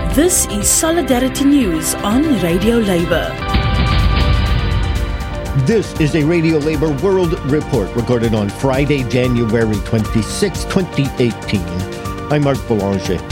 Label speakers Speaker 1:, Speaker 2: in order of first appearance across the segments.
Speaker 1: This is Solidarity News on Radio Labour.
Speaker 2: This is a Radio Labour World Report recorded on Friday, January 26, 2018. I'm Mark Boulanger.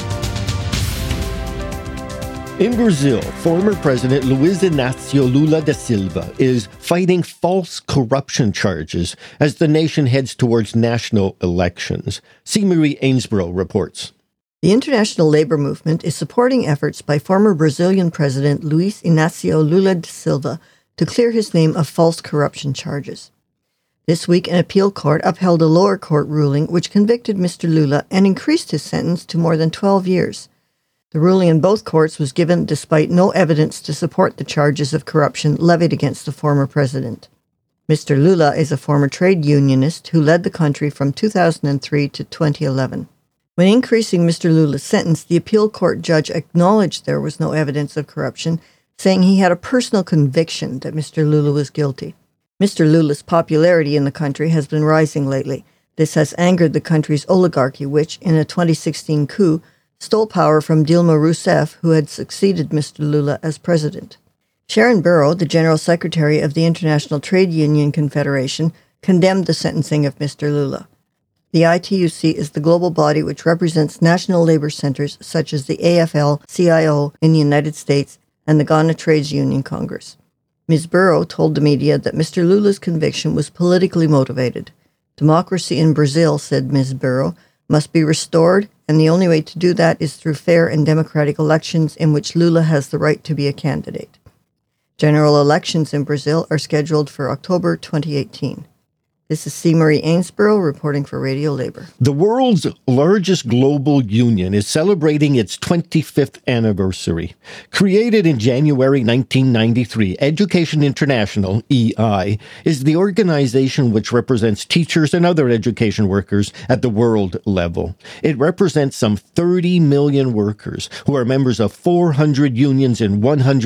Speaker 2: In Brazil, former President Luiz Inácio Lula da Silva is fighting false corruption charges as the nation heads towards national elections. C. Marie Ainsborough reports.
Speaker 3: The International Labour Movement is supporting efforts by former Brazilian President Luiz Inácio Lula da Silva to clear his name of false corruption charges. This week, an appeal court upheld a lower court ruling which convicted Mr. Lula and increased his sentence to more than 12 years. The ruling in both courts was given despite no evidence to support the charges of corruption levied against the former president. Mr. Lula is a former trade unionist who led the country from 2003 to 2011. When increasing Mr. Lula's sentence, the appeal court judge acknowledged there was no evidence of corruption, saying he had a personal conviction that Mr. Lula was guilty. Mr. Lula's popularity in the country has been rising lately. This has angered the country's oligarchy, which, in a 2016 coup, stole power from Dilma Rousseff, who had succeeded Mr. Lula as president. Sharon Burrow, the General Secretary of the International Trade Union Confederation, condemned the sentencing of Mr. Lula. The ITUC is the global body which represents national labor centers such as the AFL-CIO in the United States and the Ghana Trades Union Congress. Ms. Burrow told the media that Mr. Lula's conviction was politically motivated. Democracy in Brazil, said Ms. Burrow, must be restored, and the only way to do that is through fair and democratic elections in which Lula has the right to be a candidate. General elections in Brazil are scheduled for October 2018. This is C. Marie Ainsborough reporting for Radio Labour.
Speaker 2: The world's largest global union is celebrating its 25th anniversary. Created in January 1993, Education International, EI, is the organization which represents teachers and other education workers at the world level. It represents some 30 million workers who are members of 400 unions in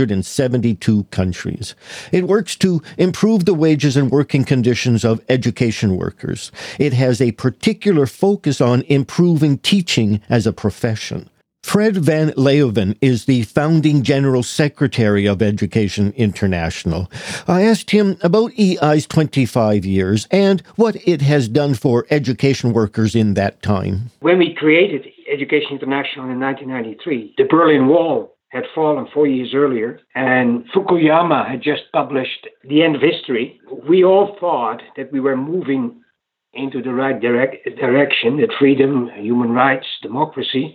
Speaker 2: 172 countries. It works to improve the wages and working conditions of education workers. It has a particular focus on improving teaching as a profession. Fred Van Leeuwen is the founding General Secretary of Education International. I asked him about EI's 25 years and what it has done for education workers in that time.
Speaker 4: When we created Education International in 1993, the Berlin Wall had fallen 4 years earlier, and Fukuyama had just published The End of History. We all thought that we were moving into the right direction, that freedom, human rights, democracy,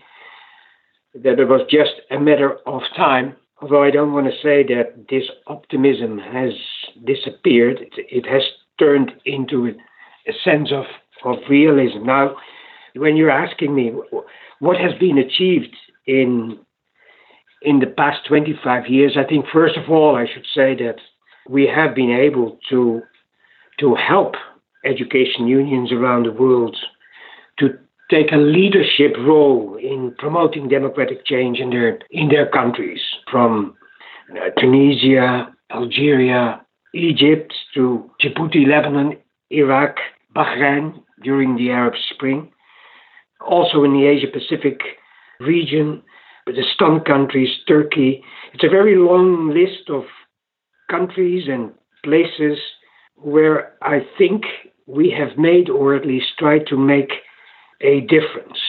Speaker 4: that it was just a matter of time. Although I don't want to say that this optimism has disappeared, it has turned into a sense of realism. Now, when you're asking me what has been achieved in the past 25 years, I think, first of all, I should say that we have been able to help education unions around the world to take a leadership role in promoting democratic change in their countries, from Tunisia, Algeria, Egypt, to Djibouti, Lebanon, Iraq, Bahrain during the Arab Spring. Also in the Asia-Pacific region, the STAN countries, Turkey. It's a very long list of countries and places where I think we have made, or at least tried to make, a difference.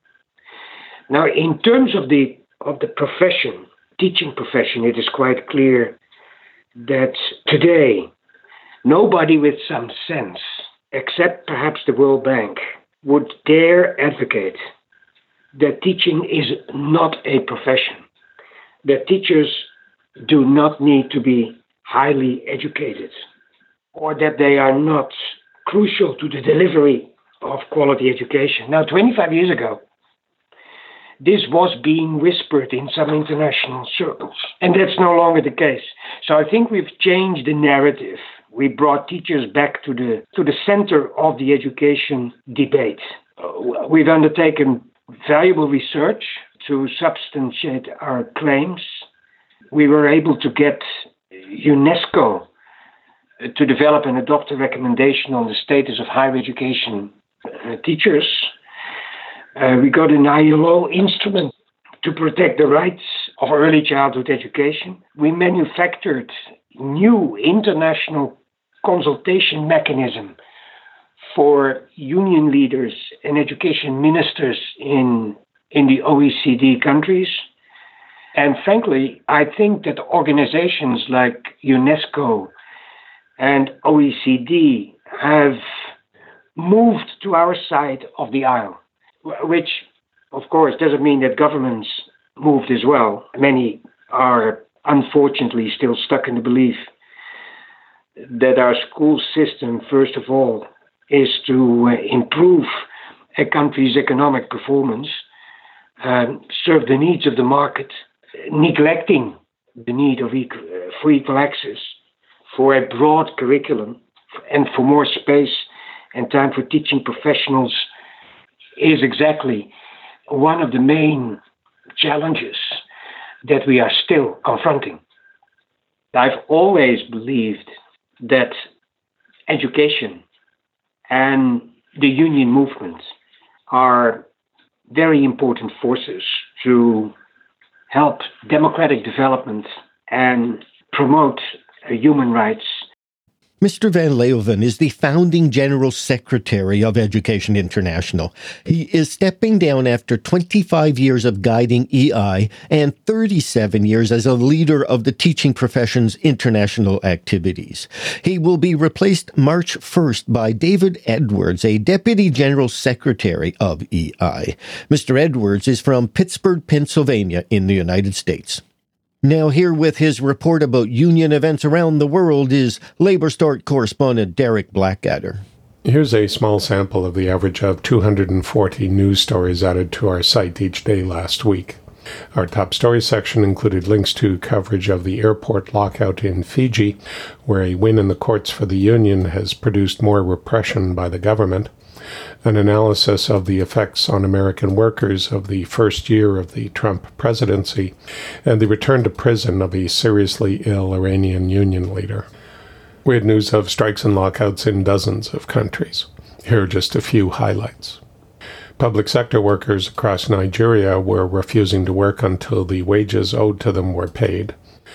Speaker 4: Now, in terms of the profession, teaching profession, it is quite clear that today nobody with some sense, except perhaps the World Bank, would dare advocate that teaching is not a profession, that teachers do not need to be highly educated, or that they are not crucial to the delivery of quality education. Now, 25 years ago, this was being whispered in some international circles, and that's no longer the case. So I think we've changed the narrative. We brought teachers back to the center of the education debate. We've undertaken valuable research to substantiate our claims. We were able to get UNESCO to develop and adopt a recommendation on the status of higher education teachers. We got an ILO instrument to protect the rights of early childhood education. We manufactured new international consultation mechanism for union leaders and education ministers in the OECD countries. And frankly, I think that organizations like UNESCO and OECD have moved to our side of the aisle, which, of course, doesn't mean that governments moved as well. Many are unfortunately still stuck in the belief that our school system, first of all, is to improve a country's economic performance, serve the needs of the market, neglecting the need of for equal access, for a broad curriculum, and for more space and time for teaching professionals is exactly one of the main challenges that we are still confronting. I've always believed that education and the union movement are very important forces to help democratic development and promote human rights.
Speaker 2: Mr. Van Leeuwen is the founding General Secretary of Education International. He is stepping down after 25 years of guiding EI and 37 years as a leader of the teaching profession's international activities. He will be replaced March 1st by David Edwards, a Deputy General Secretary of EI. Mr. Edwards is from Pittsburgh, Pennsylvania, in the United States. Now here with his report about union events around the world is Labour Start correspondent Derek Blackadder.
Speaker 5: Here's a small sample of the average of 240 news stories added to our site each day last week. Our top story section included links to coverage of the airport lockout in Fiji, where a win in the courts for the union has produced more repression by the government, an analysis of the effects on American workers of the first year of the Trump presidency, and the return to prison of a seriously ill Iranian union leader. We had news of strikes and lockouts in dozens of countries. Here are just a few highlights. Public sector workers across Nigeria were refusing to work until the wages owed to them were paid.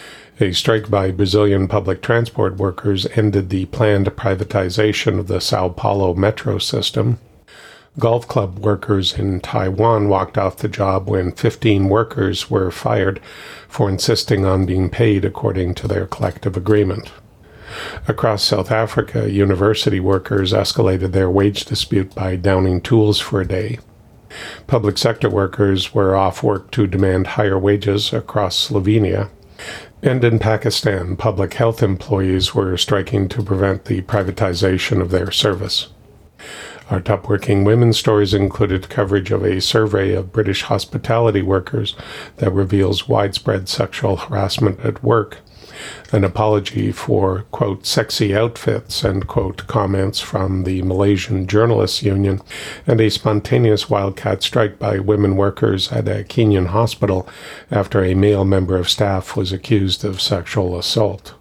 Speaker 5: A strike by Brazilian public transport workers ended the planned privatization of the Sao Paulo metro system. Golf club workers in Taiwan walked off the job when 15 workers were fired for insisting on being paid according to their collective agreement. Across South Africa, university workers escalated their wage dispute by downing tools for a day. Public sector workers were off work to demand higher wages across Slovenia. And in Pakistan, public health employees were striking to prevent the privatization of their service. Our top working women's stories included coverage of a survey of British hospitality workers that reveals widespread sexual harassment at work, an apology for, quote, sexy outfits, end quote, comments from the Malaysian Journalists Union, and a spontaneous wildcat strike by women workers at a Kenyan hospital after a male member of staff was accused of sexual assault.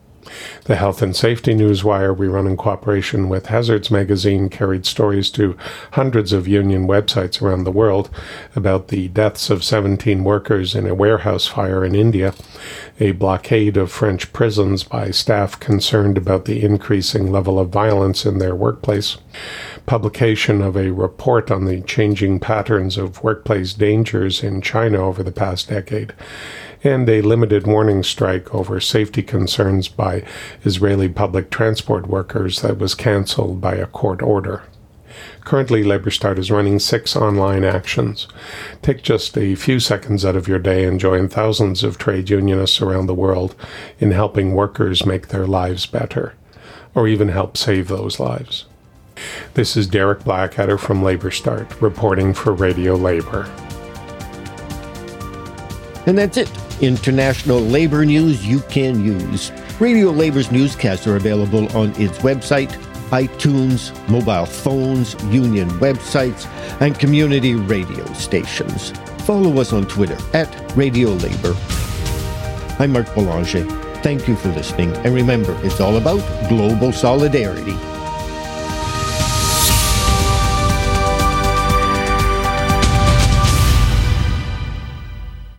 Speaker 5: The Health and Safety Newswire we run in cooperation with Hazards magazine carried stories to hundreds of union websites around the world about the deaths of 17 workers in a warehouse fire in India, a blockade of French prisons by staff concerned about the increasing level of violence in their workplace, publication of a report on the changing patterns of workplace dangers in China over the past decade, and a limited warning strike over safety concerns by Israeli public transport workers that was cancelled by a court order. Currently, Labour Start is running 6 online actions. Take just a few seconds out of your day and join thousands of trade unionists around the world in helping workers make their lives better, or even help save those lives. This is Derek Blackadder from Labour Start, reporting for Radio Labour.
Speaker 2: And that's it. International labor news you can use. Radio Labor's newscasts are available on its website, iTunes, mobile phones, union websites, and community radio stations. Follow us on Twitter @Radio Labor. I'm Marc Boulanger. Thank you for listening, and remember, it's all about global solidarity.